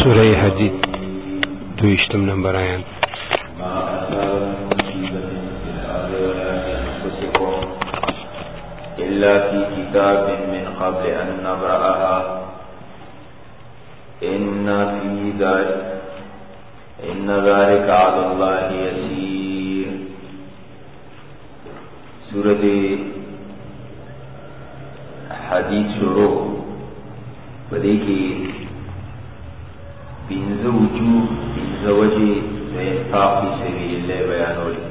سورہ حدید 22 نمبر آیات. إلا في كتاب من قبل أن نبرأها إن ذلك على الله يسير. سورة حدید شروع بدے کی پینزه وجوه پینزه وجه د انفاق فی سبیل الله بیانولی.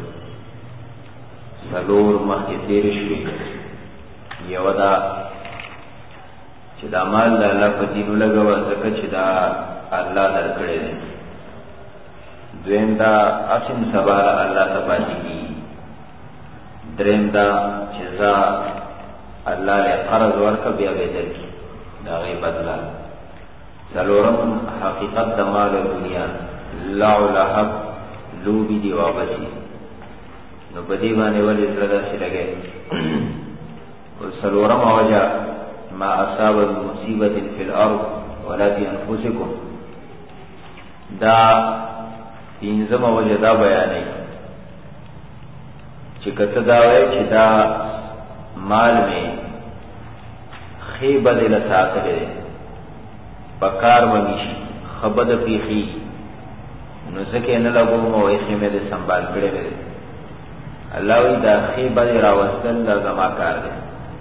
سلور مخی تیر شوی یو دا چې دا مال د الله په دینو لګوه ځکه چې دا الله درکړی دی. دویم دا اسم سبا الله ته پاتې کیږي. دریم دا چې زه الله له قرض ورکړه بیا به درکړي دا غي بدلا. څلورم حقیقت د مال دنیا لعو لهب لوبي دی وابسي نو بدی باندې ولې زړه شي لګي. او څلورم وجه ما اصاب مصیبه فی الارض ولا فی انفسکم دا پنځم وجه دا بیانې چې کته دا وایي چې دا مال میں خیبه دل ساتلے پکار ومیشی خبد پیخی نو زکے نلگو مویخی میں دے سنبال کڑے میں دے. اللہ وی دا خیبه دل راوستن دا زماکار دے.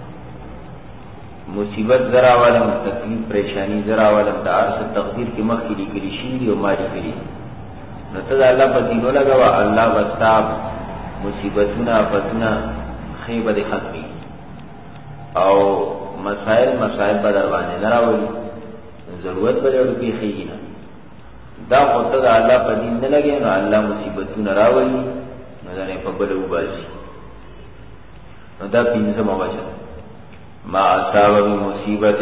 مصیبت ذرا والم تکلیف پریشانی ذرا والم دا عرص تقدیر کی مخ کلی کلی شیری و ماری کلی نو تد اللہ پا دینو لگا اللہ وستاب مصیبتونا فتونا خیبه دل ختمی او مسائل بدر باندې نراوي ضرورت به ورته خېږي نه. دا خدای د الله په دین نه لګي نو الله مصیبتونه راوړي نو دا نه په بل وباسي. نو دا پینځه موجه ما اصاب من مصیبت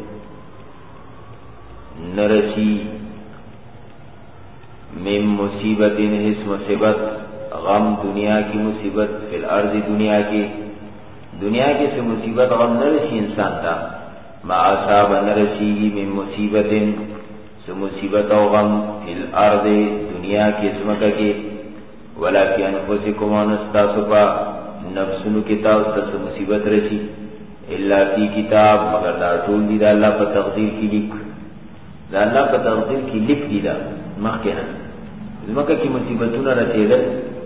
نرسی من مصیبت هیڅ مصیبت غم دنیا کی مصیبت فی الارض دنیا کی سے مصیبت غم نہ رسی انسان تا ما اصاب نرسی من مصیبت سے مصیبت و غم فی الارض دنیا کی اسمکہ کی ولا فی انفسکم ونستاسفا نفسنو کتاب سے مصیبت رسی الا فی کتاب مگر دا ټول دی دا اللہ پا تقدیر کی لکھ دا اللہ پا تقدیر کی لکھ دی دا مخینا اسمکہ کی مصیبتون رسیدل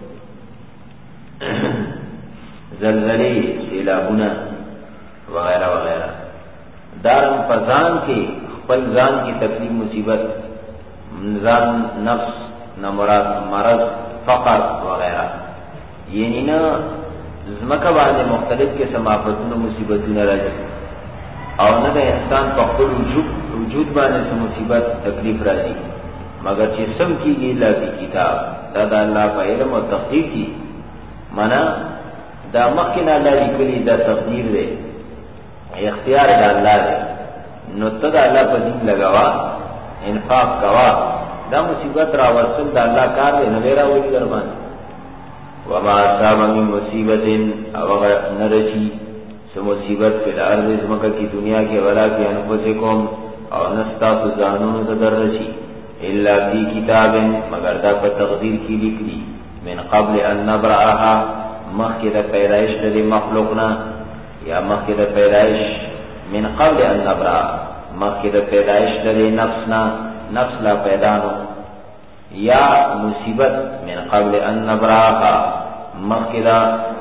زلزلے سیلابونه وغیرہ وغیرہ دارم پزان کے خپل ځان کی تکلیف مصیبت ځان نفس نمراد مرض فقر وغیرہ یعنی نا زمکه باندې مختلف قسم آفتونه مصیبتونه راځي او نه د انسان په خپل وجود باندې مصیبت تکلیف راځي مگر چې سم کیږي لافي کتاب دا د الله په علم او تقدیر کی معنا دا مخکې الله لیکلي دا تقدیر دی اختیار د الله دی. نو ته د الله په دین لګوا انفاق کوا دا مصیبت راوصل د الله کار دی نه راوړي درمان. وما اصاب من مصیبت او نرسی سو مصیبت فی الارض زمکہ کی دنیا کے ولا فی انفسکم او نستا تو زانون تدرسی الا فی کتاب مگر دا په تقدیر کی لکلی من قبل ان نبرأها مخی دا پیدائش دا مخلوقنا یا مخی دا پیدائش من قبل ان نبرا مخی دا پیدائش دا نفسنا نفس لا پیدانو یا مصیبت من قبل ان نبراها مخی دا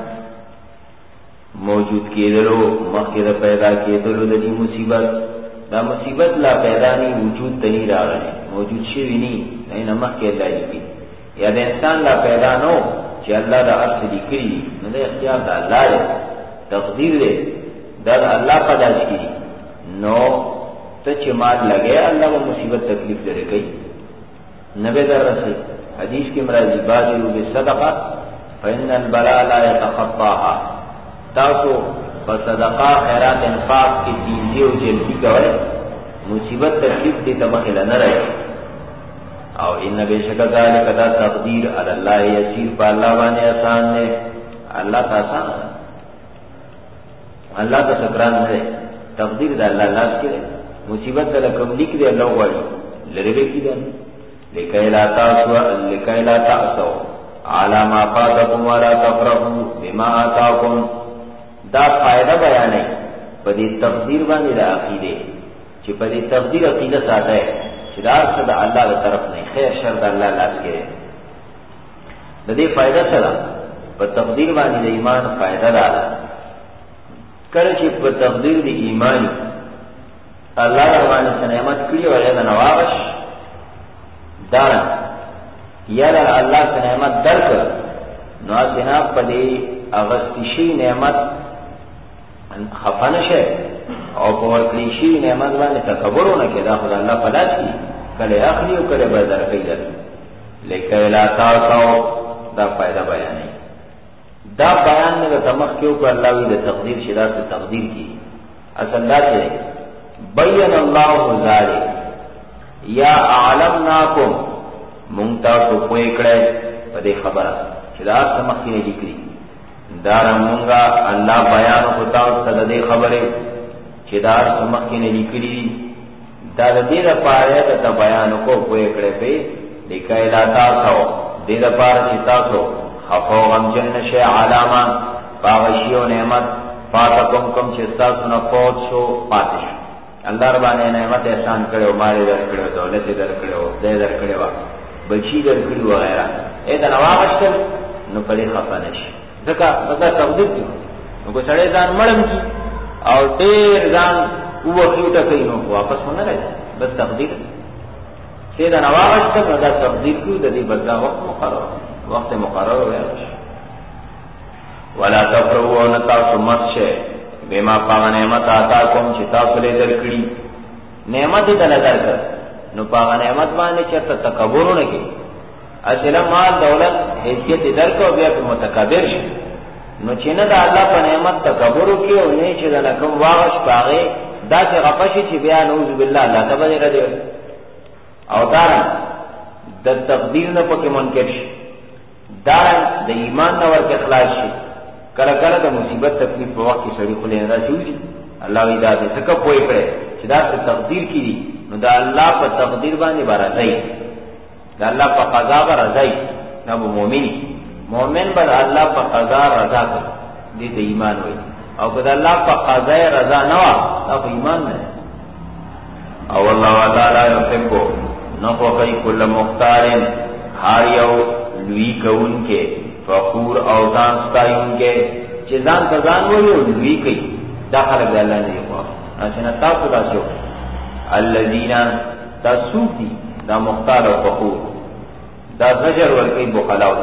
موجود کیدلو مخی دا پیدا کیدلو دا دی مصیبت لا پیدانی وجود تنی را رہے موجود شوی نی اینا مخی اللہ کی یا دا انسان لا پیدانو چې الله دا عرض لیکلی نو دا اختیار دا الله دی تقدیر دی دا الله قداش کړي نو ته چې مال لګیا الله و مصیبت تکلیف لري کوي نبی درسي حدیث کې مرادی بادروا بالصدقه فإن البلاء لا يتخطاها. تاسو په صدقه خیرات انفاق کې تیزی او جلدی کوئ مصیبت تکلیف دې ته مخه نه راځي او ان بیشک ذالک دا تقدیر علی اللہ یسیر پا اللہ بانے آسان ہے. اللہ تا آسان ہے اللہ تا سکران ہے تقدیر دا اللہ لاس کرے مصیبت دا لکم لکھ دے اللہ واری لربی کی دن لکی لا تأسو علی ما فاتکم ولا تفرحوا بما آتاکم. دا فائدہ بیان ہے پدی تقدیر باندې د عقیده چې پدی تقدیر عقیده ساته چې دا څه د الله تر طرف نه خیر شر د الله لاس کې د دې فائدہ سره په تقدیر باندې د ایمان فائدہ ده. کله چې په تقدیر د ایمان الله باندې نعمت کړی او یا نواغش دا یا الله نعمت درک نو اسنا په دې اغستشي نعمت خفنشه او په ورکړي شي نعمت باندې تکبرونه کې دا خدای الله پلاس کی کله اخلي او کله بدر کوي. لیکن لا تاسو دا فائدہ بیان ہے. دا بیان نے تمخ کیوں کو اللہ وی د تقدیر شدا سے تقدیر کی اصل دا ہے بین اللہ ذالک یا علمناکم مونتا تو کوئی کڑے پدے خبر شدا تمخ کی ذکری دار مونگا اللہ بیان ہوتا صد دے خبرے شدا تمخ کی ذکری دا دې د پاره د بیان کو کوئی کڑے پہ لیکای لا تاسو دې د پاره چې تاسو خفو غم جن شی علامه باغشیو نعمت فاتکم کم چې تاسو نه فوت شو پاتش الله ربانه نعمت احسان کړو مال در کړو دولت در کړو دې در کړو بچی در کړو وغیرہ اې دا نواغشتل نو پرې خفنش ځکه دا تقدیر دی نو کو سړی ځان مړم کی او ډېر ځان ووخیوټه کوي نو واپس نه راځي بس تقدیر چې دا نواغشتل نو دا تقدیر کیو د دې بدلا وقت مقرر ہویا. ولا تفرحوا نتاسو متشه بما پاغ نعمت آتاکم چې تاسو له درکړي نعمت دې نظر کړ نو پاغ نعمت باندې چې تکبرونه کې اصله مال دولت حیثیت درکو بیا په متکبر شي نو چې نه د الله په نعمت تکبر وکړي او نه چې د کوم واغش پاغه داسې غپشي چې بیا نعوذ بالله الله تبارک راځي او دا د تقدیر نه پکې منکر شي دارن د ایمان نور کې اخلاص شي کله کله د مصیبت تکلیف په وخت کې سړي خو نه راځي الله وی دا دې څه کوي کړي چې دا تقدیر کړي نو دا الله په تقدیر باندې راځي دا الله په قضا راځي نو مؤمن بر الله په قضا رضا کوي دې ایمان وي او کله الله په قضا رضا نه وا دا په ایمان نه او الله تعالی يحب نو کوي کله مختارن هر یو لوی کون کے فخور او ځان ستایون کے چې ځان ځان وایو لوی کوي داخله به الله نه یو اسنه تاسو تاسو الذين تسوقي دا مختار او فخور دا زجر ورکی بخلاو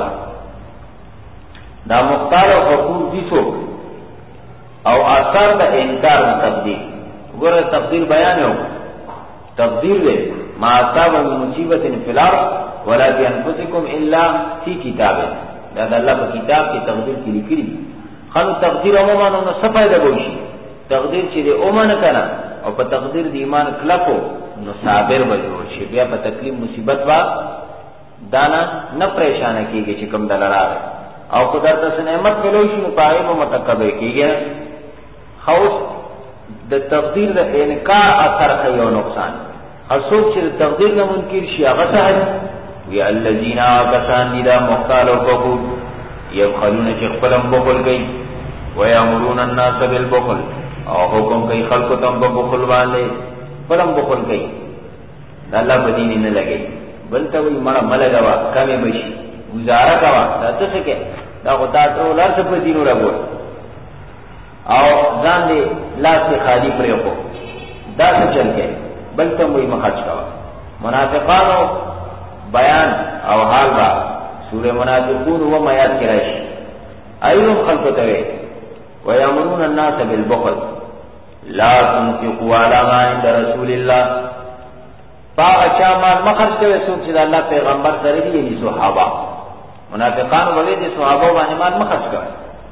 دا مختار او فخور دي څوک او اثر د انکار تقدیر وګوره تقدیر بیان یو تقدیر دې ما اصاب من مصیبت فی الارض ولا بانفسکم الا فی کتاب دا الله په کتاب کې تقدیر کې لیکلي خلک تقدیر عموما نو څه فائدہ وشي تقدیر چې دې اومنه کړه او په تقدیر د ایمان کلکو نو صابر وجو شي بیا په تکلیف مصیبت وا دانا نه پریشان کیږي چې کوم دلاره او قدرت سره نعمت ملوي شي نو پای په متکبر کیږي خوف د تقدیر د انکار اثر کوي او نقصان اسوک چې تقدیر نه منکر شي هغه څه وی الذین آکسان دا مختال او بخل یبخلون چې خپلم بخل کوي ويامرون الناس بالبخل او حکم کوي خلق ته بخل باندې خپلم بخل کوي الله بدین نه لګي بلته وی مړه ملګوا کمه بشي گزاره کوا دا څه کې دا غدا ته ولر څه په دینو راغور او ځان دې لاس خالی پرې کو دا څه چل کې بلته وی مخاج کوا منافقانو بیان او حال با سورہ منافقون و میات کی راشی ایوم خلقته ویامرون الناس بالبخل لا تنفقوا على ما عند رسول الله اچھا مال مخرج کوي څوک چې الله پیغمبر سره دي یعنی صحابه منافقان ولې دي صحابه باندې مال مخرج کوي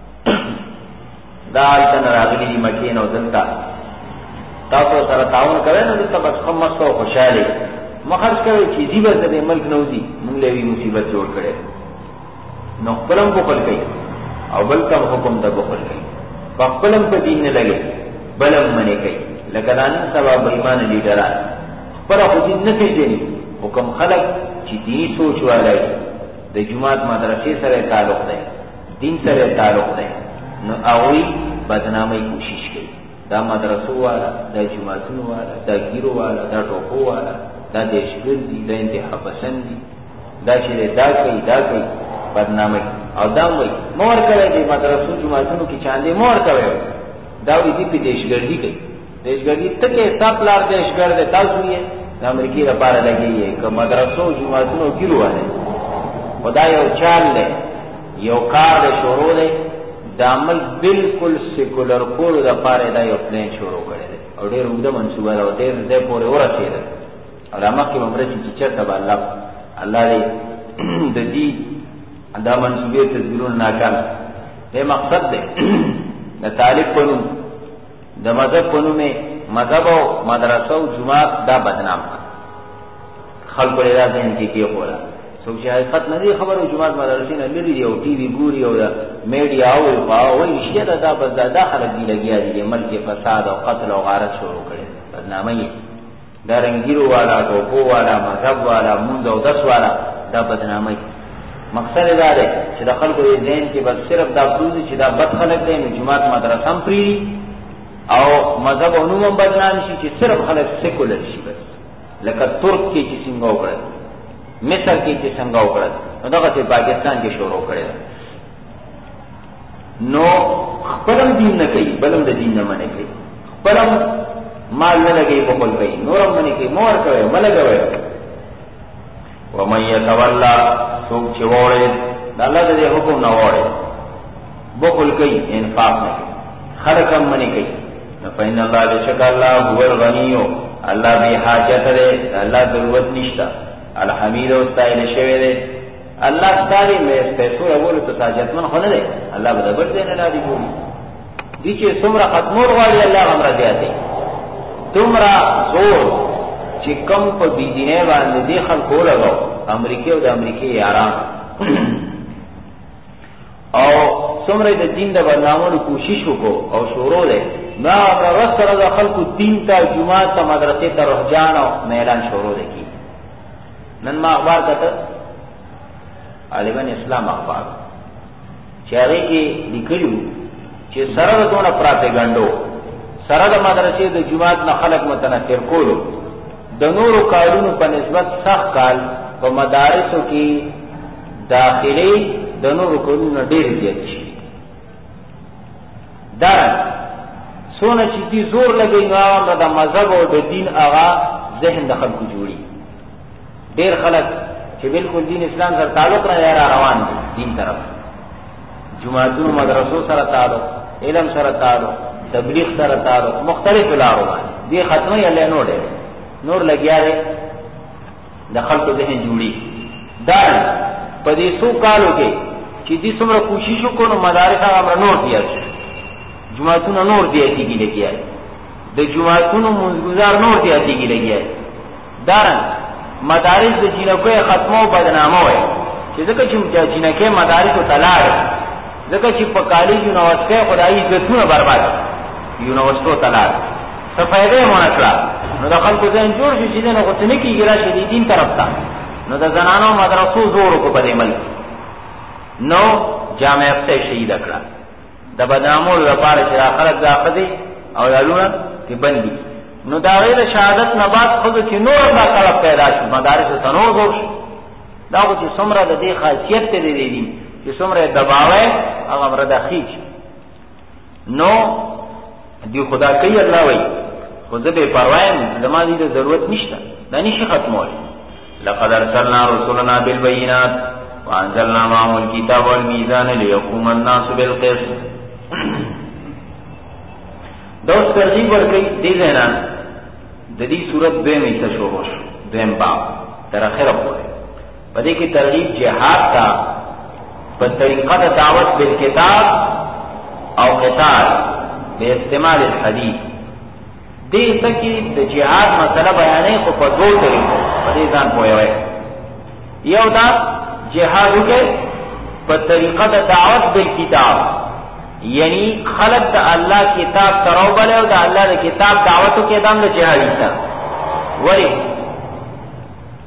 دا ایتن راغلي دي مکه نو دلته تاسو سره تعاون کوي نو دلته بس خمس او خوشاله مخرج کوي چې زیبر د ملک نوځي موږ له وی مصیبت جوړ کړي نو خپلم بخل کوي او بل کوم حکم د بخل کوي خپلم په دین نه لګي بلم منی کوي لکه دان سبب ایمان لیډران خپل خو دین نه پیژني حکم خلق چې دیني سوچ والای د جماعت مدرسې سره تعلق دی دین سره تعلق دی نو اوی بدنامي کوشش کوي دا مدرسو والا دا جماعتونو والا دا ګیرو والا دا ټوپو والا دا دیشګردي دا انتها پسندي دا چې دا کوي بدنامي او دا وایي مور کوي د مدرسو جماعتونو کې چاندې مور کوي دا وی دي په دیشګردي کوي دیشګردي ته کې حساب لار دیشګرد تاسو یې د امریکای لپاره لګي که مدرسو جماعتونو ګیرو والا خدای یو چال دی یو کار شروع دی د عمل بالکل سیکولر کول د پاره دا یو پلان شروع کړی دی او ډېر وګړه منصوبه ده او ډېر ځای پورې ورسېده او هغه کې ممبر چې چرته به الله دې د دې دا منصوبې تدبیرونه ناکام دی مقصد دی د طالب په نوم د مذهب په نوم مذهب او مدرسه او جماعت دا بدنام خلکو لري ځین کې کوله څو چې حقیقت نه دی خبرو جماعت مدرسې نه لري دی او ټي وي ګوري او میډیا او شي دا بس دا خلک دی لګیا دي ملک فساد او قتل او غارت شروع کړي بدنامي دا رنگیرو والا ټوپو والا مذهب والا مونږ او دس والا دا بدنامي مقصد دا دی چې د خلکو یې ذهن کې بس صرف دا پروزي چې دا بد خلک دي جماعت مدرسه هم پری او مذهب او نوم بدنام شي چې صرف خلک سیکولر شي بس لکه ترک کې چې څنګه وکړي مصر کې چې څنګه وکړل نو دغه په پاکستان کې شروع کړل نو خپلم دین نه کوي بلم د دین نه منې کوي خپلم مال نه لګي په خپل کوي نورم منې کوي مور کوي ملګوي و مې يتولى څوک چې وړي د الله د حکم نه وړي بخل کوي انفاق نه کوي خلقم منې کوي نو فإن الله بشک الله هو الغني الله به حاجت لري الله ضرورت نشته الحمید او استایل شوی دی الله ستاري مې پیسو اول ته ساجتمن خو نه دی الله به دبر دینه نه دی ګوري دي چې څومره ختمور غواړي الله امر دیاتي تمرا زور چې کم په بيدینه باندې دي خلکو لګاو امریکای او د امریکای آرام او څومره د دین د برنامهونو کوشش وکړو او شروع دی ما سره د خلکو دین ته جمعه ته مدرسې ته رجحان او اعلان شروع دی نن ما اخبار کته غالبا اسلام اخبار چې هغه کې لیکلو چې سره د دونه پراپګاندا سره د مدرسې د جماعت نه خلق متنفر کولو د نورو کارونو په نسبت سخت کال په مدارسو کې داخلي د نورو کارونو ډېر زیات شي دا سونه چې دي زور لګي نو د مذهب او د دین هغه ذهن د خلکو جوړي ډیر خلک چې بالکل دین اسلام سره تعلق نه لري روان دي دین طرف جماعتونو مدرسو سره تعلق علم سره تعلق تبلیغ سره تعلق مختلف لارو باندې دي ختمه یې نور لګیاره د خلکو ذهن جوړي دا په دې څو کالو کې چې دې څومره کوشش وکړو مدارس هغه نور دي جماعتونو نور دي کېږي لګیاره د جماعتونو منځګزار نور دي کېږي لګیاره دا مدارس د جنکو ختمو بدنامه وي چې ځکه چې جنکه مدارس او تلار ځکه چې په کالج یونیورسيټي خدای عزتونه برباد یونیورسيټو تلار څه فائدې مونږ کړه نو د خلکو ځین جوړ شي چې نه غوښتنه کیږي راشي د دین طرف ته نو د زنانو مدرسو زور کو په دې ملک نو جامعه ته شهید کړه د بدنامو لپاره چې اخرت ځاخدي او یالونه کې بندي نو دا غیر شهادت نه بعد خود چې نور دا طلب پیدا شي مدارس ته نور ورش دا چې څومره د دې خاصیت ته دی چې څومره دباوه هغه مرده خيچ نو دی خدا کوي الله وای خو دې په پروايم زمادي د ضرورت نشته دا نشي ختمول لقد ارسلنا رسلنا بالبينات وانزلنا معهم الكتاب والميزان ليقوم الناس بالقسط دوس ترغیب ورکړي دې نه د دې صورت به مې تشوش دیم باب تر اخره پورې پدې کې ترغیب جهاد کا په طریقه د دعوت بالکتاب او قتال به استعمال الحديث دې تکي د جهاد مسله بیانې خو په دوه طریقو په دې ځان پوهیږي یو دا جهاد کې په طریقه د دعوت بالکتاب یعنی خلق د الله کتاب تروبل او د الله د کتاب دعوتو کې دام د جهادي تا وری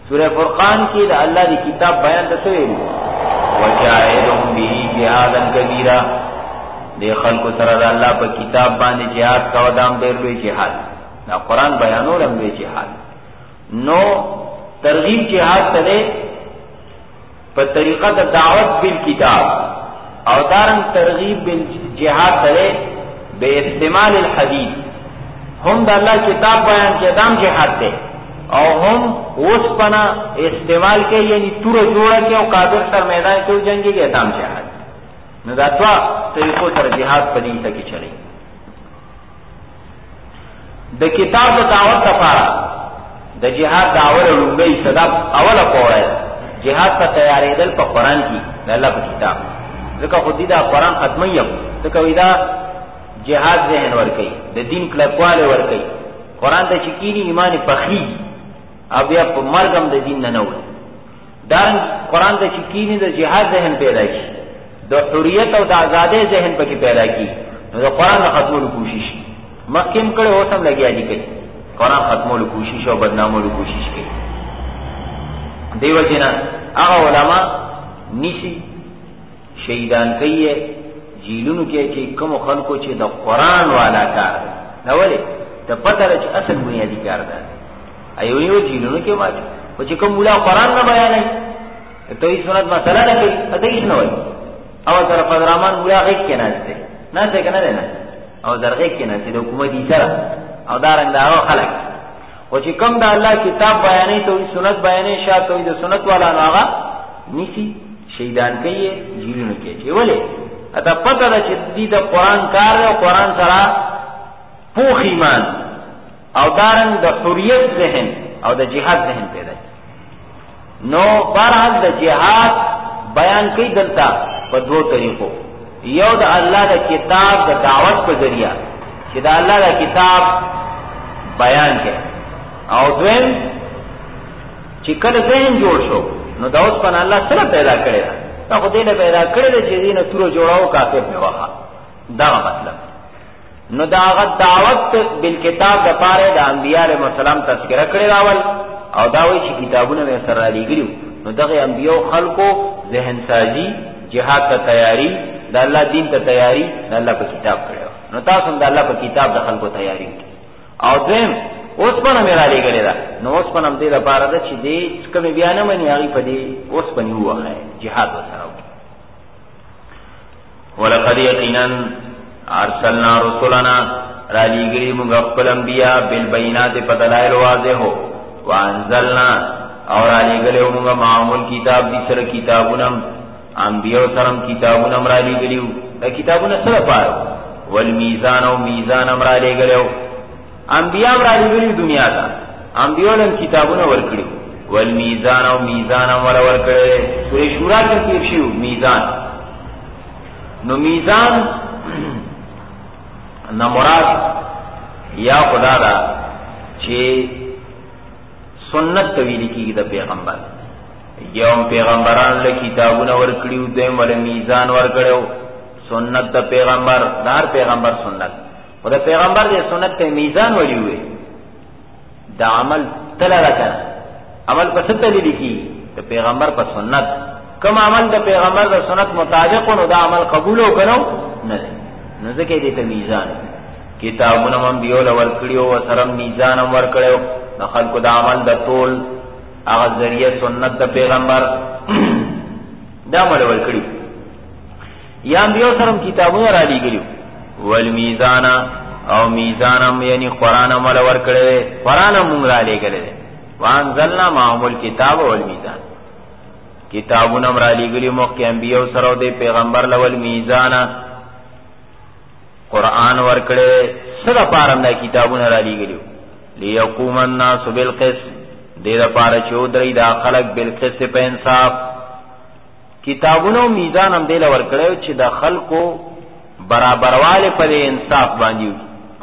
سورہ فرقان کی دا اللہ دی کتاب بیان دا سوئے وجاہدهم به جہادا کبیرا دے خلق سر دا اللہ پا کتاب باندے جہاد کا ودام دیر لوی جہاد دا قرآن بیانو لم لوی جہاد نو ترغیب جہاد تلے پا طریقہ دا دعوت بالکتاب او دارن ترغیب بالجہاد تلے بے استعمال الحدیث ہم دا اللہ کتاب بیان کے دام جہاد تے او ہم اس پنا استعمال کے یعنی تور جوڑا کے او کافر سر میدان کے جنگی کے دام جہاد نداتوا طریقوں سر جہاد پدی تکی چلی دا کتاب دا دعوت تفارا دا جہاد دعوت رنگئی صدا اولا پوڑا ہے جہاد کا تیاری دل پا قرآن کی دا اللہ پا کتاب ذکا خودی دا قرآن ختمیم ذکا ویدہ جہاد ذہن ورکی دا دین کلکوال ورکی قرآن دا چکینی ایمان پخی اب یا پا مرگم دا دین ننوی دارن قرآن دا چکینی دا جہاد ذہن پیدا کی دا حریت او دا آزادے ذہن پا کی پیدا کی دا قرآن دا ختمولو کوشش مخیم کڑے ہوسم لگیا دی کئی قرآن ختمولو کوشش او بدنامولو کوشش کی دیو جنا آغا علماء نیسی شہیدان کئی ہے جیلونو کې چې کوم خلکو چې د قران والا کار نه ولې ته پته لري چې اصل بنیادی کار ده ایو یو جیلونو کې واجب او چې کوم مولا قران نه بیانای ته یې سنت مسله نه کوي ته یې نه وایي او طرف الرحمن مولا غیږ کې نه څه کنه نه او درغه کې نه چې د حکومت سره او دارنګ دا خلک او چې کوم د الله کتاب بیانای ته سنت بیانای شاته د سنت والا نه هغه نیسی شهیدان کوي جیلونو کې چې ولې اتا پتہ دا چې دې د قران کار او قران سره پوخ ایمان او دارن د حریت ذهن او د جهاد ذهن پیدا نو بهرحال د جهاد بیان کوي دلته په دوه طریقو یو د الله د کتاب د دعوت په ذریعہ چې د الله د کتاب بیان کوي او دویم چې کله ذهن جوړ شو نو دا اوس په الله سره پیدا کړی تا خو دې نه پیدا کړی د چې دینه تور جوړاو کافر په واخا دا مطلب نو دا غ دعوت بالکتاب د پاره د انبیاء علیهم السلام تذکرہ کړی راول او دا وایي چې کتابونه یې سره لګیلو نو دغه انبیاء خلقو ذهن سازی جهاد ته تیاری د الله دین ته تیاری د الله په کتاب کړو نو تاسو د الله په کتاب د خلقو تیاری او دیم اوس په نه را لګیل دا نو اوس په نم دې د پاره د چې دې کوم بیان منی هغه په دې اوس په نیو وخه جهاد وسره ولقد یقینا ارسلنا رسلنا را لګری موږ خپل انبیاء بالبينات په دلایل واضح هو وانزلنا اور را لګلو موږ معمول کتاب دي سره کتابونه انبیاء سره کتابونه را لګلیو دا کتابونه سره پاره والمیزان او میزان را لګلو انبیاء را لګلی دنیا ته انبیاء له کتابونه ورکړي والمیزان او میزان ورکړي سورې شورا کې تیر شو میزان نو میزان نو مراد یا خدا دا چې سنت تویل کیږي د پیغمبر یوم پیغمبران له کتابونه ورکړیو دیم ول میزان ورکړیو سنت د پیغمبر دار پیغمبر سنت او د پیغمبر د سنت ته میزان وړي دا عمل تل راکړه عمل په څه تل لیکي د پیغمبر په سنت کوم عمل د پیغمبر د سنت مطابق نو دا عمل قبول وکړو نه نو ځکه دې ته میزان کتابونه هم دیول ورکړیو او سره میزان هم ورکړیو د خلکو د عمل د ټول هغه ذریعہ سنت د پیغمبر دا عمل ورکړي یا دیو سره کتابونه را لګیو ول میزان او میزان هم یعنی قران عمل ورکړي قران هم را لګیل وانزلنا معمول کتاب ول میزان کتابونه را لګیو مخکې انبیو سره د پیغمبر لول میزان قرآن ورکڑے سدا پارم دا کتابون را لیگلیو لیقوم الناس بالقسط دے دا پارا چودری دا خلق بالقسط پہ انصاف کتابونو میزان هم دیل ورکڑیو چی دا خلقو برابر والے پر انصاف باندیو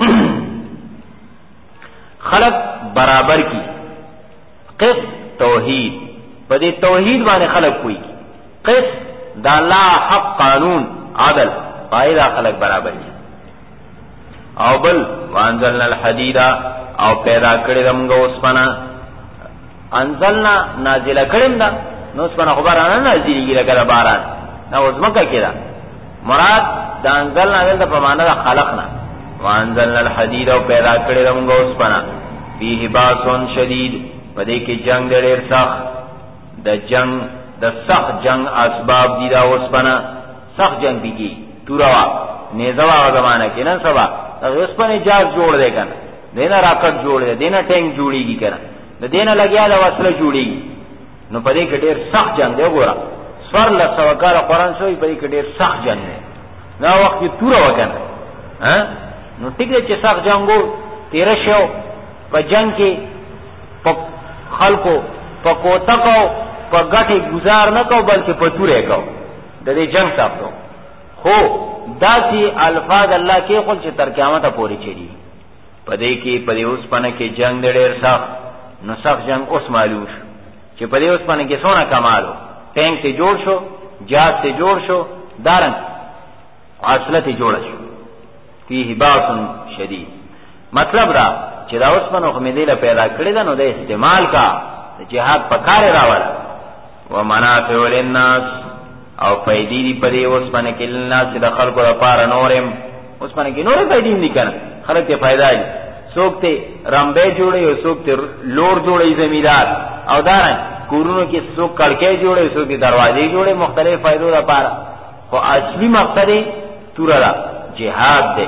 خلق برابر کی قسط توحید پا دے توحید بانے خلق کوئی کی قسط دا اللہ حق قانون عدل پائے دا خلق برابر کی او بل وانزلنا الحديد او پیدا کړی دمغه اوسپنا انزلنا نازل کړم دا نو څنګه خبره نه نازلېږي لکه باران نو وزمکه کړه مراد دا انزلنا دلته په معنا د خلقنا وانزلنا الحديد او پیدا کړی موږ اوس پنا فيه باسون شدید پدې کې جنگ ډېر سخت د جنگ د سخت جنگ اسباب دي دا اوس پنا سخت جنگ دیږي توروا نيزوا زمانہ کې نن سبا اوس پنه جاز جوړ دی کنه دینه راکټ جوړ دی دینه ټینک جوړیږي کنه د دینه لګیا د وسله جوړیږي نو پدې کې ډېر سخت جنگ دی وګوره سوار له سوکار قرآن شوی پدې کې ډېر سخت جنگ دی نو وخت توروا وکنه ها نو ټیک دی چې سخت جنگو تیر شو په جنگ کې په خلکو په کوته کو په ګټه گزار نه کو بلکې په تورې کو د دې جنگ تاسو خو داسي الفاظ الله کې خپل چې تر قیامت پورې چي پدې کې پدې اوس پنه کې جنگ ډېر سخت نو سخت جنگ اوس معلوم شو چې پدې اوس پنه کې سونه کمالو ټینک ته جوړ شو جهاز ته جوړ شو دارن اصله ته جوړ شو فيه باس شدید مطلب دا چې دا اوس پنه خو مې دې له پیدا کړی دا نو د استعمال کا جهاد پکاره راول ومنافع للناس او فائدې دی پدې اوس پنه کې الناس د خلکو لپاره نورم اوس پنه کې نورې فائدې دي کنه خلک ته فائدہ دي څوک ته رمبه جوړي او څوک ته لور جوړي زمیدار او دارن کورونو کې څوک کړکې جوړي څوک دروازې جوړي مختلف فائدو لپاره خو اصلي مقصد تورا جهاد دی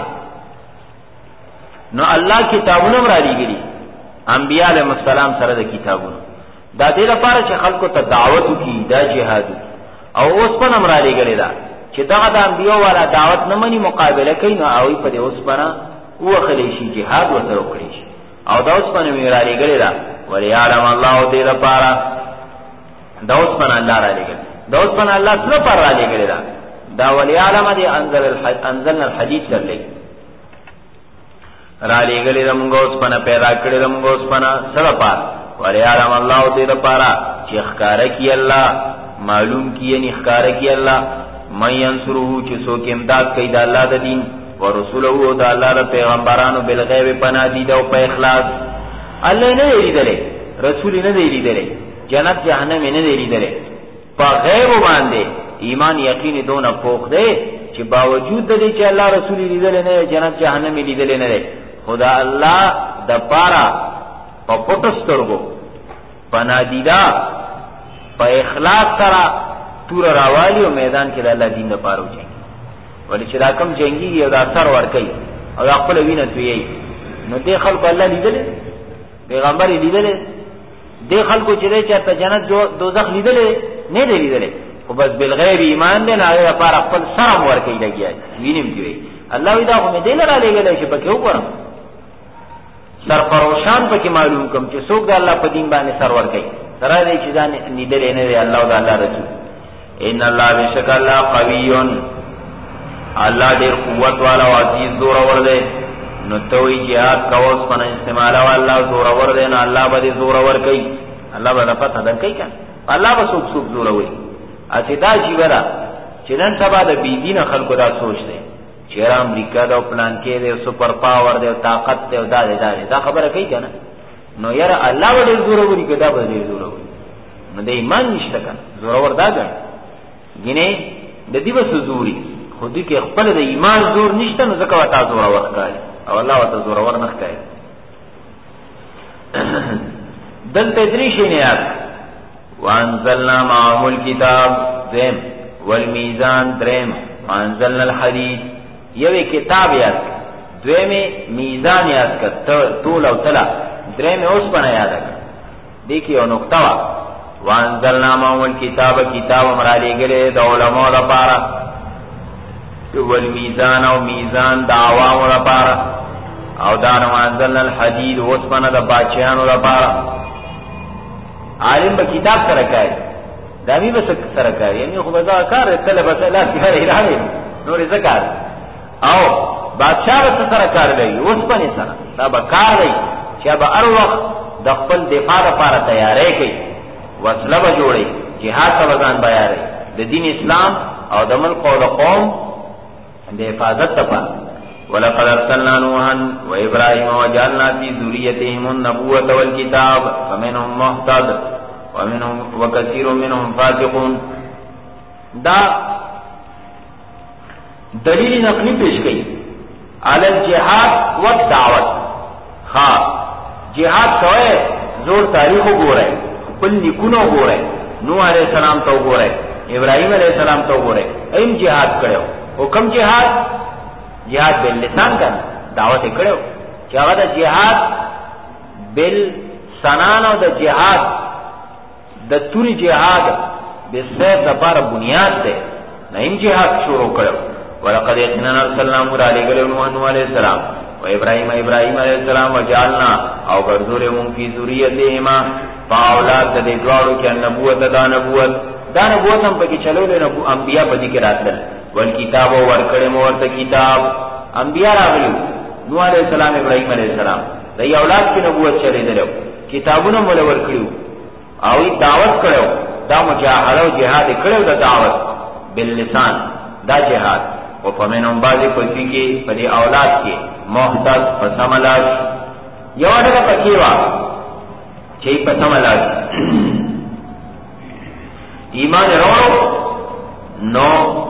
نو الله کتابونه را لګري انبیاء علیهم السلام سره د کتابونو دا دې لپاره چې خلکو ته دعوت وکړي دا جهاد او اوس په نمبر علی غړي دا چې دا د انبیو والا دعوت نه مني مقابله کوي نو او په دې اوس پنا او خلی شي جهاد وسره وکړي او دا اوس په نمبر علی غړي دا وليعلم الله دې لپاره دا اوس په الله علی غړي دا اوس په الله سره پر علی غړي دا وليعلم دې انزلنا الحديث لري را لګلې موږ اوس په پیدا کړې موږ اوس په سره پار وليعلم الله دې لپاره چې ښکارا کی الله معلوم کیه نه ښکارا کی الله مَن ينصره چې څوک امداد کوي د الله د دین او رسوله او د الله د پیغمبرانو بالغیب پنا دي او په اخلاص الله نه لیدلې رسول نه لیدلې جنت جهنم نه لیدلې په غیب باندې ایمان یقین دونه پوخ دی چې باوجود د دې چې الله رسول لیدلې نه جنت جهنم لیدلې نه خدا الله د پارا په پټسترګو پنا دیدا په اخلاص سره تور راوالی او میدان کې د الله دین لپاره وځي ولې چې راکم جنگي یو د اثر ور کوي او خپل وینې توي نو دې خلکو الله لیدلې پیغمبر لیدلې دې خلکو چې ته جنت دوزخ لیدلې نه لیدلې خو بس بالغیب ایمان دې نه لپاره خپل سره ور کوي لګي وینم دی الله دا خو مې دې لره لګلې چې پکې وګورم سرپروشان پکې معلوم کوم چې څوک د الله په دین باندې سر ور کوي سره دې چې ځان لیدلې نه دی الله او د الله رسول ان الله بشک الله قوی الله ډېر قوت والا او عزیز زور ور دی نو توي jihad کوس په استعمال او الله زور ور دی نو الله به زور ور کوي الله به پته در کوي کنه الله به څوک زور وي اته دا جیورا چې نن سبا د بی دین خلکو دا سوچ دی چې امریکا دا پلان کې دی سپر پاور دی طاقت دی دا خبره کوي کنه نو یاره الله به زور وري کدا به زور وري نو د ایمان نشته کنه زور ور دا ګڼي ګینه د دې وسو زوري خو دې کې خپل د ایمان زور نشته نو ځکه وتا زور ورکای او الله وتا زور ورنخکای دلته درې شي نه یاد وانزلنا معه الكتاب ذم والميزان درم وانزلنا الحديد یوې کتاب یاد دویمه میزان یاد کړه طول او تلا درمه اوس باندې یاد کړه دې کې یو نقطه وا وانزلنا معه الكتاب کتاب امر علی ګره د علماء لپاره والميزان او میزان د عوام لپاره او دا وانزلنا الحديد اوس باندې د بچیانو لپاره عالم به کتاب سره کوي دا وی به سره کوي یعنی خو به دا کار طلب اسئله هر ایرانی نور ذکر او بادشاہ سره کار دی اوس باندې سره دا به کار دی چې به هر وخت د خپل دفاع لپاره تیارې کوي وسله به جوړي jihad ته ځان بیاري د دین اسلام او د ملک او د قوم د حفاظت لپاره ولقد ارسلنا نوحا وابراهيم وجعلنا في ذريتهم النبوة والكتاب فمنهم مهتد ومنهم وكثير منهم فاسقون. دا دلیل نقلی پیش گئی علی الجهاد والدعوت. ہاں جہاد کوئے زور تاریخ گو رہے پل نکنو گو رہے نوح علیہ السلام تو گو رہے ابراہیم علیہ السلام تو گو رہے ایم جہاد کرے ہو حکم جہاد جہاد باللسان کا دعوت کرے ہو چاہا دا جہاد بالسنان و دا جہاد دا توری جہاد بالسیف دا پار بنیاد دے نیم جہاد شروع کرے ہو. ولقد یقیناً ارسلنا مولا علیہ نوح علیہ السلام و ابراہیم علیہ السلام وجعلنا او گردور من فی ذریتہما فاولاد دے دوارو کیا نبوت دا نبوت ہم پکی چلو لے انبیاء پا ذکر آتلن والکتاب و ورکڑے مورت کتاب انبیاء راغلیو نوح علیہ السلام ابراہیم علیہ السلام دا یہ اولاد کی نبوت چلے دلو کتابونا مولا ورکڑیو اوی دعوت کرو دا مجاہدہ و جہاد کرو دا دعوت باللسان دا جہاد و فمنهم بعضی پسی کے پدی اولاد کے محتد پسملاش یوانا دا پکیوا چھئی پسملاش ایمان روڑو نو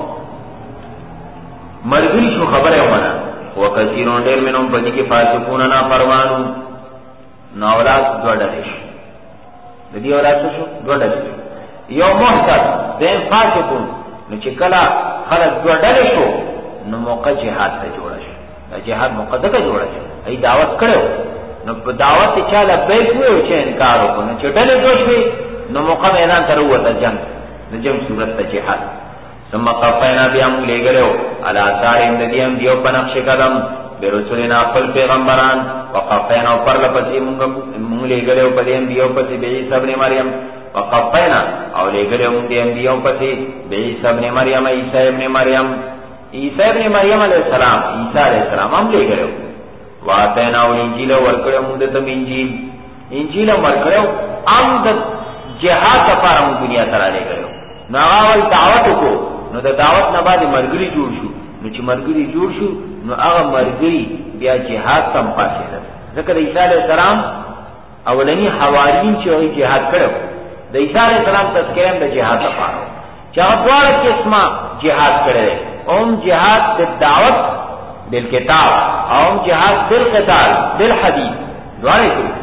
مرگری شو خبر ہونا وکثیرون دیر منهم پسی کے فاسقون نا فرمانو نو اولاد دو ڈلیش دی اولاد شو دو ڈلیش یو محتد دین فاسقون نو چکلا خلق دو ڈلے شو نو موقع جہاد تا جوڑا شو جہاد موقع دکا جوڑا شو ای دعوت کرو نو دعوت چا لبیک ہوئے ہو چا انکارو کو نو چا ڈلے جو شوی نو موقع میدان ترو تا جنگ نو جنگ صورت تا جہاد. ثم قفینا بیام لے گلے ہو علا ساریم دیم دیو پنقش قدم برسولنا قل پیغمبران وقفینا پر لپسی مونگ لے گلے ہو پدیم دیو پسی بعیسی ابن مریم وقفینا او لے گلے ہم دیم دیو پسی بعیسی ابن مریم عیسی ابن مریم عیسی ابن مریم علیہ السلام عیسی علیہ السلام ہم لے گلے ہو واتینا او انجیل ورکڑے ہم دتم انجیل ورکڑے ہم دا جہاد کفار ہم دنیا ترا لے گلے ہو نو اول دعوت کو نو دا دعوت نباد مرگری جوڑ شو نو چی مرگری جوڑ شو نو اغا مرگری بیا جہاد تم پاسے دا ذکر عیسی علیہ السلام اولنی حوارین چی ہوئی جہاد کرو دا عیسی علیہ السلام تذکرم دا جہاد تفارو چاہت دوارا کسما جہاد کرے اوم جہاد بالدعوت بالکتاب اوم جہاد بالقتال بالحدیث دوارے کرو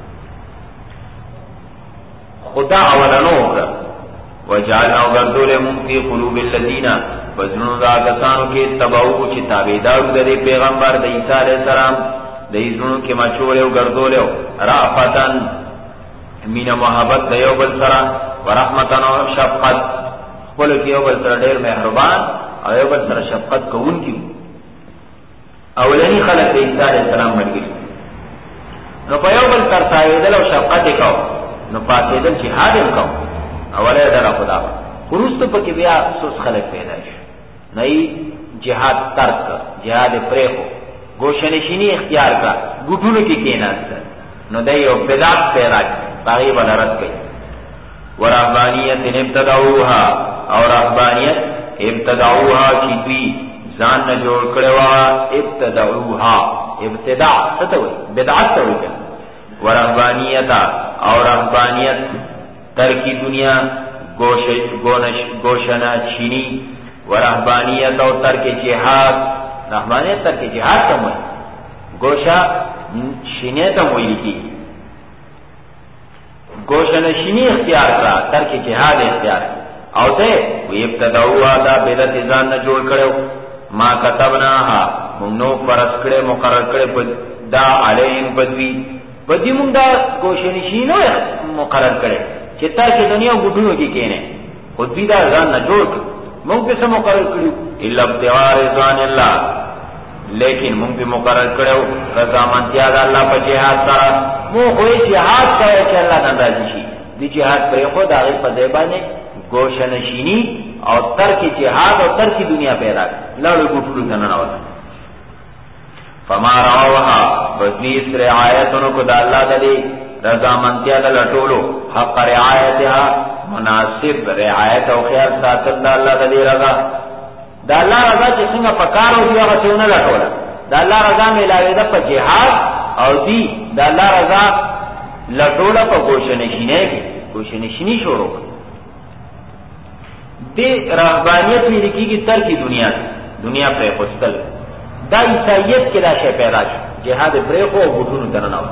خدا اولنو اکرا وجعلنا وغردول من فی قلوب الذین وزنو دا کسانو کے تبعو چی تابیدارو دا دے پیغمبر دا عیسی علیہ السلام دا ازنو کے مچولے وغردولے رأفتن مین محبت دا یو بل سرا ورحمتن و شفقت قلو کی یو بل سرا دیر محربان او یو بل سرا شفقت کون کی اولنی خلق دا عیسی علیہ السلام مرگی نو پا یو بل سر سایدل و شفقت کاؤ نو پاسیدل جہاد کاؤ اولی در خدا خروستو پا کی بیا سوس خلق پیدا شو نئی جہاد ترک جہاد پریخو گوشنشینی اختیار کا گھٹونو کی کیناستا نو دیو بدعت پیدا کی تاغیب الرد گئی ورحبانیت ابتدعوها اور رحبانیت ابتدعوها چی دوی زان نجوڑ کڑوا ابتدعوها ابتدع ستوئی بدعت توئی کن ورحبانیتا اور رحبانیت ترکی دنیا گوشنا چینی ورحبانیت اور ترک جہاد رحبانیت ترک جہاد کم ہوئی گوشا شینیتا ہوئی لکی گوشنا شینی اختیار کرا ترک جہاد اختیار او تے وہ ابتدعوها دا بیدت ازان نجوڑ کرو ما کتبناها منو فرس کرے مقرر کرے دا علیہم پدوی پدوی من دا گوشنا شینو مقرر کرے چتا کہ دنیا گھٹنوں کی کہنے خود بھی دا رضان نہ جوڑ کر منگ پہ سے مقرر کرو اللہ ابتغاء رضوان اللہ لیکن منگ پہ مقرر کرو رضا منتیاد اللہ پا جہاد سارا مو خوئی جہاد کرے کہ اللہ نندازی شی دی جہاد پر خود آغیر پا زیبانے گوشنشینی اور ترک جہاد اور ترک دنیا پیدا لڑو گھٹنوں کننا ہوتا فما رعوها بزنی اس رعایتنوں کو دا اللہ دا دے رضا منتیا دا لٹولو حق رعایتها مناسب رعایت او خیال ساتل دا اللہ دا دی رضا دا اللہ رضا چی سنگا پکارو دیو اغا چیونا لٹولا د الله رضا ملاوي د په جهاد او دی د الله رضا لټوله په گوشنشینی شروع دی رهبانیت ویل کیږي ترکی دنیا پر خوستل دا عیسایت کې دا شی پیدا شو جهاد پرې خو بوټونو تنناو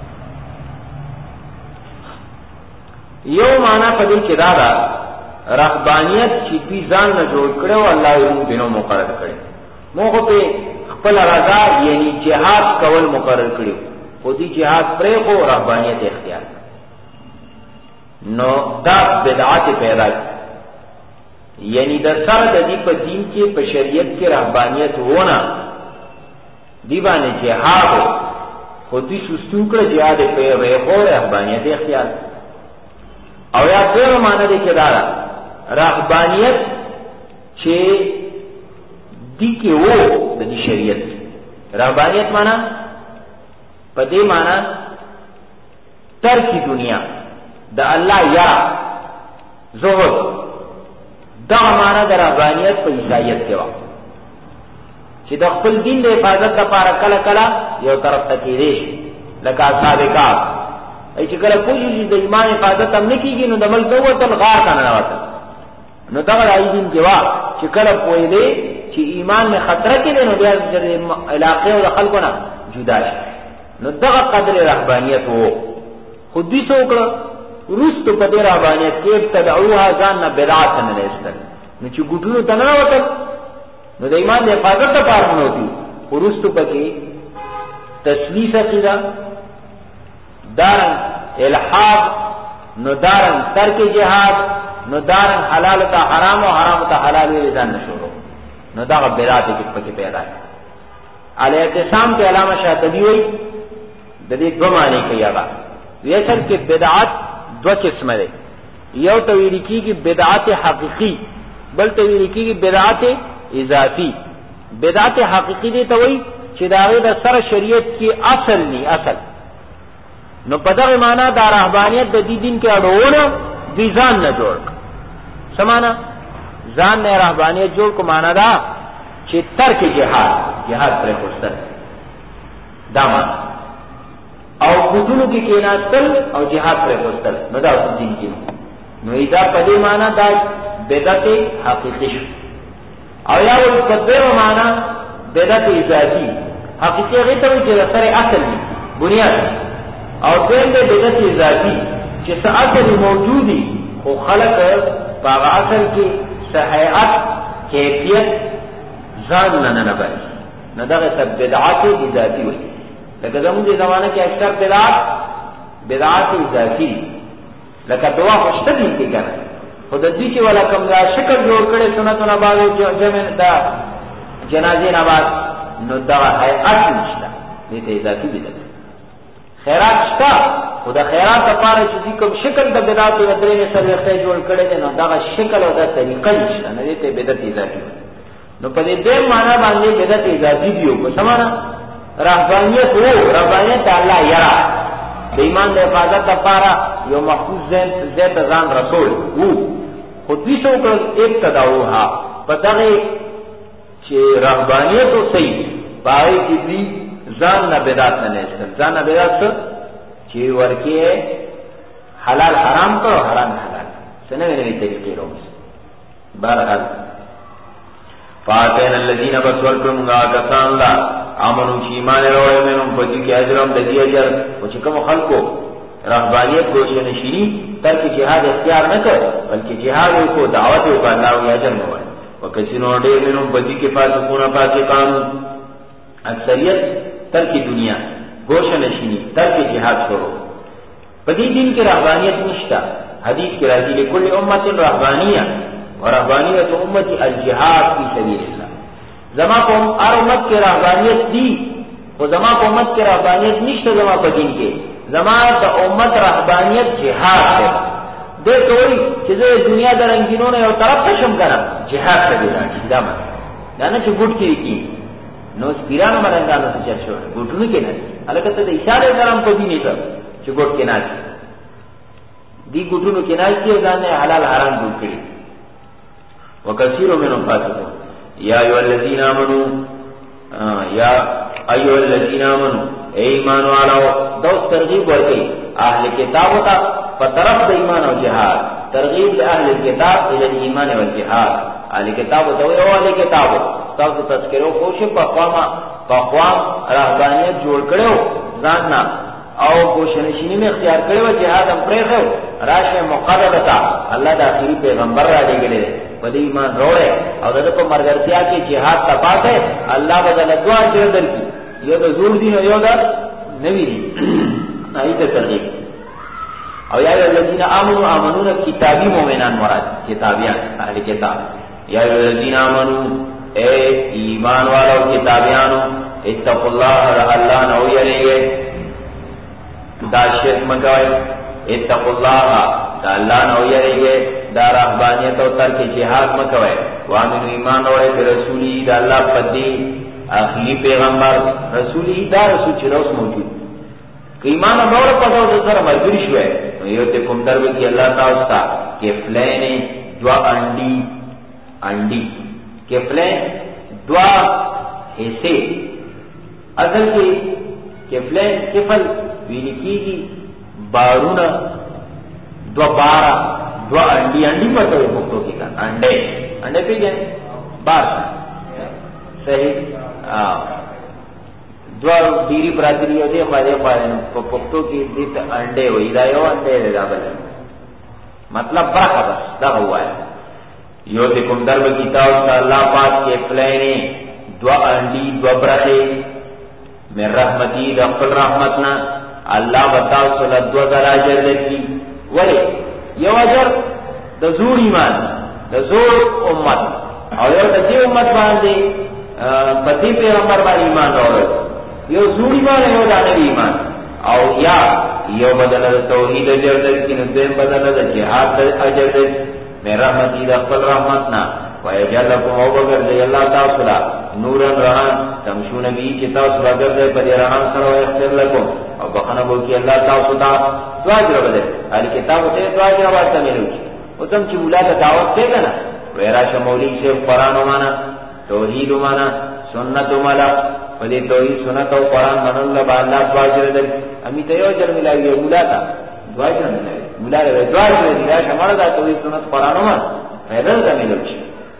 یو معنا په دې کې دا رهبانیت چې دې ځان نه جوړ کړو الله یې موږ بنو مقرر کړی موږ په خپل رضا یعنی جهاد کول مقرر کړو خو دې جهاد پرې خو رهبانیت اختیار نو دا بدعت پیدا یعنی د سره د دې په دین کې په شریعت کې رهبانیت ونه دی باندې جهاد خو دې سستو کړ جهاد په خو رهبانیت اختیار او یا په معنا دې کې دا رهبانیت چې دې کې وو د شریعت رهبانیت معنا په دې معنا ترک دنیا د الله یا زهد دا معنا د رهبانیت په عیسایت کې و چې د خپل دین د حفاظت لپاره کله کله یو طرف ته کېږي لکه اصحاب کهف ای چې کله پوجي د ایمان حفاظت هم نکېږي نو د ملک وتل غار کنه راوته نو دا راځي دین کې وا چې کله پوهلې چې ایمان نه خطر کې نو بیا د علاقې او خلکو نه جدا شي نو دا قدر رهبانیت وو خودي څوکړه ورستو په دې رهبانیت کې ابتدعوها ځان نه بدعت نه لستل نو چې ګټونو تنه وته نو د ایمان د حفاظت لپاره نو دي ورستو پکې تسلیث عقیده دارن الحاد نو دارن ترک جهاد نو دارن حلال تا حرام او حرام تا حلال وی ځان نشورو نو دا بدعت کې پکې پیدا علی اعتصام کې علامه شاطبی وی د دې دوه معنی کوي هغه ویسل کې بدعت دو قسمه ده یو تویل کیږي بدعت حقیقی بل تویل کیږي بدعت اضافی بدعت حقیقی دي ته وای چې داغه د سر شریعت کې اصل ني اصل نو په دغه معنا د رهبانیت د دین کې اډونه دي ځان نه جوړ سمانا ځان نه رهبانیت جوړ کو معنا دا چې ترک جهاد پر خوستل دا معنا او بدونو کې کېناستل او جهاد پر خوستل نو دا دین کې نو دا په دې معنا دا بدعت حقیقی شو او یا په دې معنا بدعت اضافي حقیقي غته چې سره اصل دی بنیاد او دین دې بدعت اضافي چې څه اصل موجودي خو خلق په اصل کې صحیحت کیفیت ځان نه بای نه دا بدعت اضافي وي لکه زموږ د زمانه کې اکثر بدعات اضافي لکه دعا خوشته دي کې کنه خود دې چې ولا کوم دا شکل جوړ کړي سنتونه باندې جمع دا جنازې نه بعد نو دا هيئت نشته دې ته اضافي دي خیرات شته خدا خیرات لپاره چې کوم شکل د بدعات او درې نه سره ته جوړ کړي نو دا شکل او دا طریقه نشته نه دې ته بدعت اضافي نو په دې معنا باندې بدعت اضافي دی او سمانا رهبانیت الله یرا د ایمان د حفاظت لپاره یو محفوظ ذات ځان رسول وو خو دې څو کړه ابتداوها پدغه چې رهبانیت او صحیح پای کې دې ځان نه بدعت نه نشته ځان نه بدعت چې ورکه حلال حرام کو حرام حلال څنګه ویلې طریقې روز بارحال فاتن الذين بسوركم غاكسان لا امنو چې ایمان وروړي منهم په دې کې اجرم د دې اجر او چې کوم خلکو رهبانیت کوشش نشي ترک جهاد اختیار نه کړ بلکې جهاد کو دعوت او الله او اجر نه وای وکسینو ډېر منهم په دې کې فاسقون فاسقان اکثریت ترک دنیا کوشش نشي ترک جهاد شروع په دې دین کې رهبانیت نشته حدیث کې راځي لكل امه رهبانیه ورهبانیت امتی الجهاد فی سبیل الله زما په امت کې رهبانیت دی خو زما په امت کې رهبانیت نشته زما په دین کې زما د امت رهبانیت جهاد دی دې کوي چې د دنیا د رنگینونو یو طرف ته شم کنه جهاد ته دی راځي دا نه چې ګډ کیږي نو سپیرانو مرندانو څه چرشو ګډونو کې نه الکه ته د اشاره درام په دیني ته چې ګډ کې نه دي ګډونو کې نه چې ځان حلال حرام جوړ کړي وکثیر منهم فاسقون یا ایها الذین آمنوا یا ایو الذین آمنوا ایمان والو دو ترغیب ورکی اہل کتاب ہوتا فطرف دا ایمان و جہاد ترغیب دا اہل کتاب الى الایمان والجہاد اہل کتاب ہوتا او اہل کتاب تاو تذکرو خوش پاقوام رہبانیت جوڑ کرے ہو زاننا او گوشنشینی میں اختیار کرے ہو جہاد ہم پریخ ہو راش مقددتا اللہ دا آخری پیغمبر را دے گلے بدی ایمان روڑے او دا پا مرگرتیا کی جہاد تپاس ہے اللہ بدل دعا جردر کی یو دا زور دین و یو دا نوی دین ایتا ترغیب او یا الذین آمنوا آمنون کتابی مومنان مراد کتابیان اہل کتاب یا الذین آمنوا اے ایمان والا کتابیانو اتقوا اللہ اللہ نو یریگے دا شرک مکوئے اتقوا اللہ دا اللہ نو یریگے دا رہبانیت و ترک جہاد مکوئے وامنو ایمان روڑے پی رسولی دا اللہ پدی آخری پیغمبر رسولی دا رسول چروس موجود کہ ایمان روڑے پداو دا سر مرگری شوئے یوتکم درب کی اللہ تاوستا کفلین دوا انڈی کفلین دوا حصے اصل کے کفلین کفل ویلکی کی بارونا دوا بارا دوا انڈی پتہ ہوئے مختو کی کن انڈے پی گئے بار صحیح دوا دیری برادری ہو دے خواہدے پختو کی دیت انڈے ہوئی دا یو انڈے دے دا بلن مطلب برخ بس دا ہوا ہے یو دکم درب کتاو تا اللہ پاک کے فلینے دوا انڈی دوا برخے من رحمتی دا قل رحمتنا اللہ بتاو صلی دو در آجر لکی ولی یو اجر دا زور ایمان دا زور امت اور یو دا دی امت باندے پتی پیغمبر بان ایمان روڑے یو زور ایمان یو دا نبی ایمان او یا یو بدل دا توحید اجر لکی ندویم بدل دا جہاد اجر لکی میں رحمتی دا قل رحمتنا ویجل لکم او بگر دے اللہ تاثلا نورا رحان تمشون بی چتا سلا گر دے پدی رحان سر و اختر لکم او بخنبو کی اللہ تاثلا دعاجر بدے اہل کتاب ہوتے دعاجر بات تمیلو کی او تم چی مولا کا دعوت دے گا نا ویرا شمولی سے قرآن مانا توحید مانا سنت مالا پدی توحید سنت و قرآن من اللہ با اللہ دعاجر دے امی تیو جر ملاوی مولا تا دعاجر ملاوی مولا رہے دعاجر دے دیرا شمال دا توحید سنت قرآن مان فیدل تمیلو کی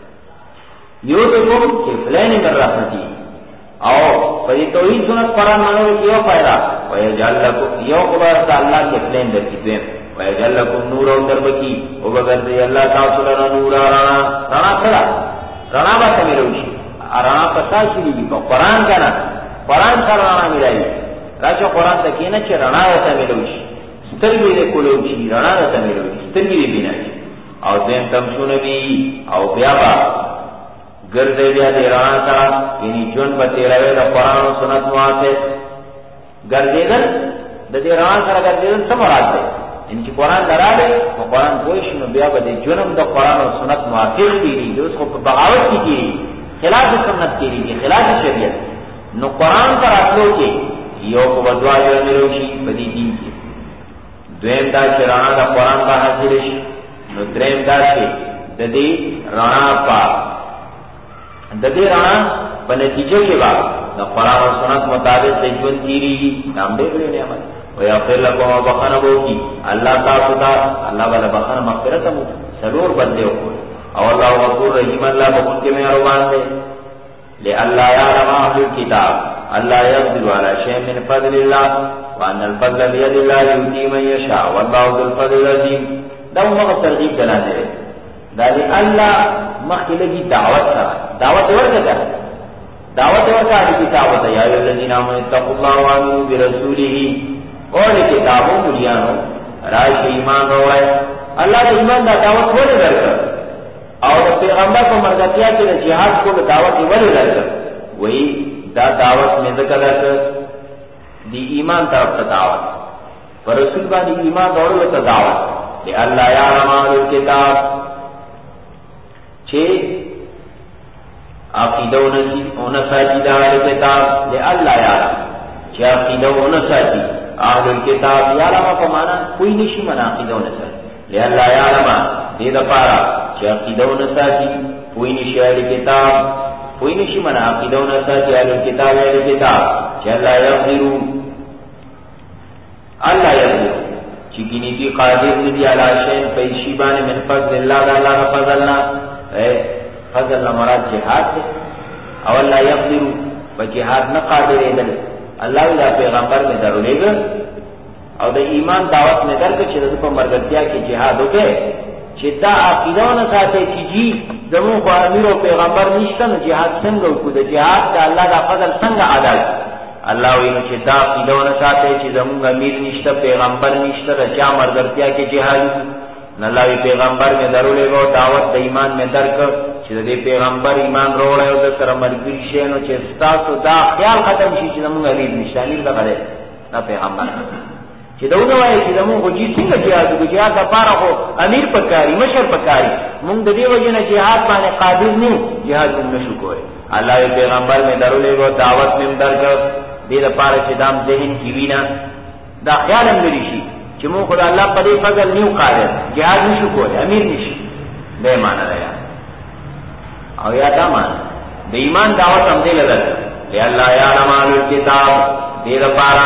یو تکم کفلین من رحمتی او فدی توحید سنت قرآن منو کیو فائدہ ویجعل لکم یو خبر تا اللہ کفلین در کی دویم ویجعل لکم نور او دربکی او بگردی اللہ تاثلنا نورا رانا رانا با تمیروشی رانا پساشی لیگی پا قرآن کنا قرآن سر رانا ملائی راشا قرآن تکینا چه رانا را تمیروشی سترگی دے کلوشی رانا را تمیروشی سترگی دے بیناشی او دیم تمشون بی او بیابا گردے بیا دے رانا سرا یعنی جن بتے روے دا قرآن و سنت مواسط گردے دن دا دے رانا سرا گردے دن سمراد دے ان کی قرآن درا دے وہ قرآن کوئیشنو بیا با دے جنم دا قرآن و سنت مواسط کی لی جو اس کو بغاوت کی لی خلاف سنت کی لی خلاف شریعت نو قرآن پر اصلو کے یو کو بدوا جو مروشی بدی دین کی دویم دا چی رانا دا قرآن با حاصلش نو دریم دا چی دا دے رانا پا ددی رانا بنتیجے کے بعد دا قرآن و سنت مطابق سجون تیری گی نام دیکھ لے نعمت ویغفر لکم و بخنبو کی اللہ تاسوتا اللہ والا بخن مغفرتم سلور بندے ہو او اللہ غفور رحیم اللہ بخن کے مہربان دے لے اللہ یعلم اہل الکتاب اللہ یغفر والا شیء من فضل اللہ وان الفضل بید اللہ یؤتی من یشاء واللہ ذو الفضل العظیم دا مغفر ترغیب دلانے دے دالی اللہ مخی لگی دعوت سرا دعوت ورکا کر دعوت ورکا دی کتابت یا الذین آمنوا اتقوا اللہ وآمنوا برسولہ اور کتابوں ملیانو راش ایمان روڑے اللہ دا ایمان دا دعوت ولی درکر اور پیغمبر کو مرگتیا کے جہاد کو دعوت ولی درکر وہی دا دعوت میں ذکر درکر دی ایمان طرف تا دعوت پر رسول با دی ایمان روڑے تا دعوت لی اللہ یعلم اہل الکتاب چھے عقیدہ ونساتی دا اہل کتاب لے اللہ یعلم چھے عقیدہ ونساتی اہل الکتاب یعلم کو مانا کوئی نشی من عقیدہ ونساتی لے اللہ یعلم دے دا پارا چھے عقیدہ ونساتی کوئی نشی اہل کتاب کوئی نشی منا عقیدون ساتھی اہل الکتاب چی اللہ یقدرو چکنی دی قادر ندی علی شین پیشیبان من فضل اللہ دا اللہ دا فضلنا فضلنا مراد جہاد دے او اللہ یقدرو با جہاد نا قادر ایدل اللہ دا پیغمبر میں درو لے گا او دا ایمان دعوت میں در کر چیزا پا مرگتیا کی جہاد ہو گئے چی دا عقیدون ساتے چی جی زمون کو امیر و پیغمبر نشتا نو جہاد سنگو کو دا جہاد دا اللہ دا فضل سنگ عدال اللہ وینو چی دا عقیدون ساتے چی زمون امیر نشتا پیغمبر نشتا دا چا مرگتیا کی جہاد اللہ وی پیغمبر میں درو لے گا دعوت دا ایمان میں در کر چی دا پیغمبر ایمان رو رہے ہو دا سر مرگی شینو چی ستاسو دا خیال ختم شی چی زمون امیر نشتا امیر دا خدے نا پیغمبر چې دونه وایي چې زموږ خو جي څنګه جهاد وکړو جهاد دپاره خو امیر پکاري مشر پکاري مونږ د دې وجې نه جهاد باندې قادر نه یو جهاد مونږ نشو کولی الله یې پیغمبر مې درولېږو دعوت مې هم درکړ دې دپاره چې دام ذهن کې وي نه دا خیال هم لري شي چې مونږ خو د الله په دې فضل نه یو قادر جهاد نشو کولی امیر نشي دا یې معنی ده او یا دا معنی د ایمان دعوت هم دې له درکړه لئلا یعلم اهل الکتاب دې دپاره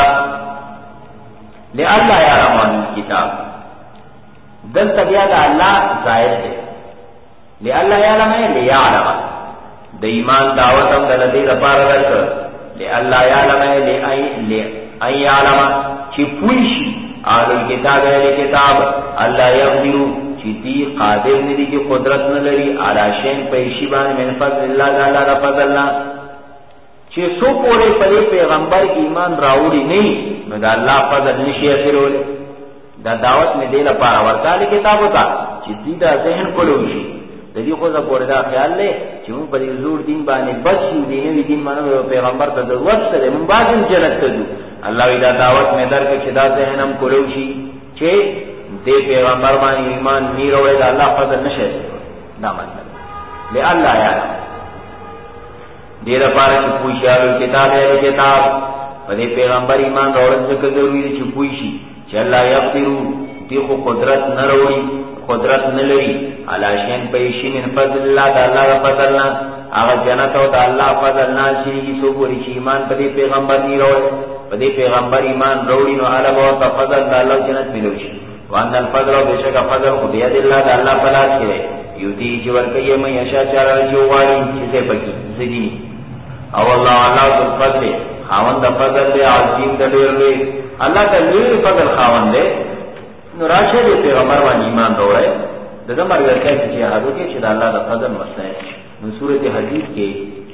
لئلا یعلم اهل الکتاب دلته بیا د الله ظاهر دی لئلا یعلم لیعلم د ایمان دعوت هم د دې لپاره درکړه لئلا یعلم لئن یعلم چې پوه شي اهل الکتاب اهل کتاب الله یقدرو چې دی قادر نه دي چې قدرت نه لري علی شین په شی باندې من فضل الله تعالی د فضل الله چې سو پورې په پیغمبر ایمان راوړي نه نو دا الله فضل نشي اثرول دا دعوت میں دے لپاره ورکاله کتاب ہوتا چې دې دا ذهن کولو شي د دې خو زپور دا خیال لې چې موږ په دې زور دین باندې بچو دیني دین منو پیغمبر ته ضرورت سره موږ باندې جنت ته ځو الله دا دعوت میں درکې چې دا ذهن هم کولو شي چې دې پیغمبر باندې ایمان نه وروړي دا الله فضل نشي دا مطلب لے الله یعلم دې لپاره چې پوښیالو کتاب په دې پیغمبر ایمان راوړل څه ضروري دي چې پوښ شي چې الله یقدرو دې خو قدرت نه وروړي قدرت نه لري علاشین پیشین فضل الله د الله فضلنا هغه جنت او د الله فضل نه شي سو پوری چې ایمان په دې پیغمبر نه راوړي په دې پیغمبر ایمان راوړي نو علاوه او فضل د الله جنت ملوي شي وان الفضل بشک فضل خو بيد الله د الله په لاس کې یو دې چې ورکه مې یشا چار جو غواړي چې پکې زدي او الله ذو الفضل خاوند فضل دے عظیم دلیر دے اللہ کا لیر فضل خاوند دے نو راشه دے پیغمبر وان ایمان دوڑے دادا مرگر کہتے ہیں جہادو کے چھتا اللہ دا فضل مسئلہ نو سورت حدیث کے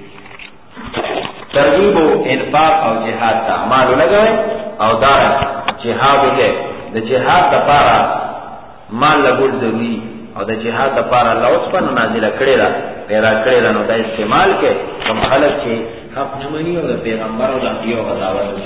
ترغیب و انفاق او جہاد تا عمالو لگوے او دارا جہادو دے دا جہاد دا پارا مال لگول ضروری او دا جہاد دا پارا اللہ اس پر نازلہ کڑے دا پیدا کړی دا نو دا استعمال کې کوم خلک چې حق نه مني او د پیغمبر او د انبیاء غزاوت